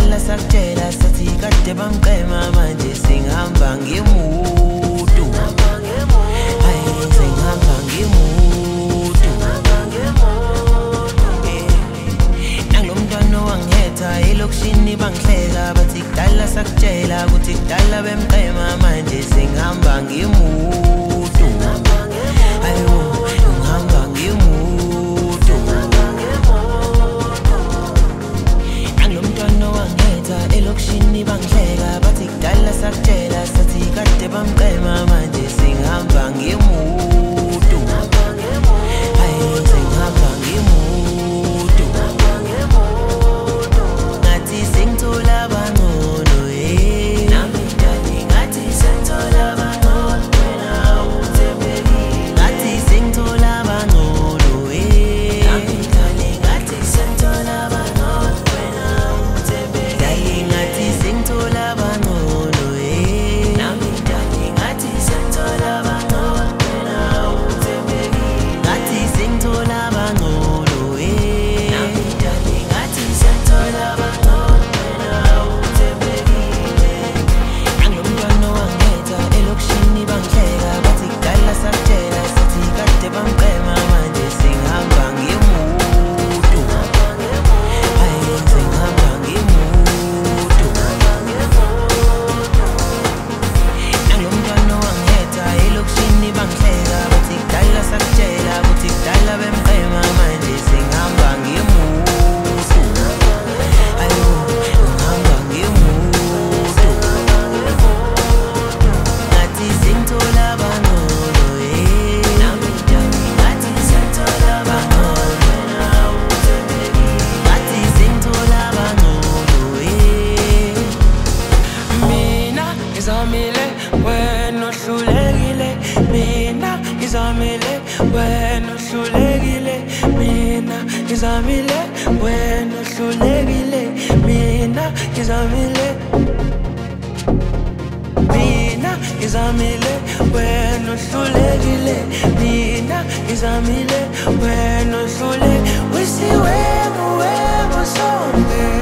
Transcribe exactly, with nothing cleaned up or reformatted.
kudala sakutshela sathi kade bamqema manje singihamba ngemoto. Hayi singihamba ngemoto. Nalo mntwana wangihetha elokishini bangihleka bathi kudala sakutshela ukuthi kudala bemqema manje singihamba ngemoto. Hayo ngihamba ngemoto. Nalo mntwana wangihetha elokishini bangihleka bathi kudala sakutshela sathi kade bamqema manje singihamba ngemoto. Hayi singihamba ngemoto. Ngathi sengithola bangcono eh. Nami ngani ngathi sengithola bangcono wena uthembekile. Ngathi sengithola bangcono eh. Nami ngani ngathi sengithola bangcono wena uthembekile. Ngathi sengithola bangcono eh. Nami ngani ngathi sengithola bangcono wena uthembekile. Ngathi sengithola bangcono eh. Nami ngani ngathi sengithola bangcono wena uthembekile. Nalo mntwana wangihetha elokishini bangihleka bathi kudala sakutshela sathi kade bamqema manje singihamba ngemoto. Hayi singihamba ngemoto. Nalo mntwana wangihetha elokishini bangihleka bathi kudala sakutshela ukuthi kudala bemqema manje singihamba ngemoto. Hayo ngihamba ngemoto. Ngathi sengithola bangcono eh. Nami ngathi sengithola bangcono wena uthembekile. Ngathi sengithola bangcono eh. Mina ngizamile wena uhlulekile. Mina ngizamile wena uhlulekile. Mina ngizamile wena uhlulekile. Mina ngizamile. Mina ngizamile wena uhlulekile. Mina ngizamile wena uhlulekile. Wisiwemo wemo sonke.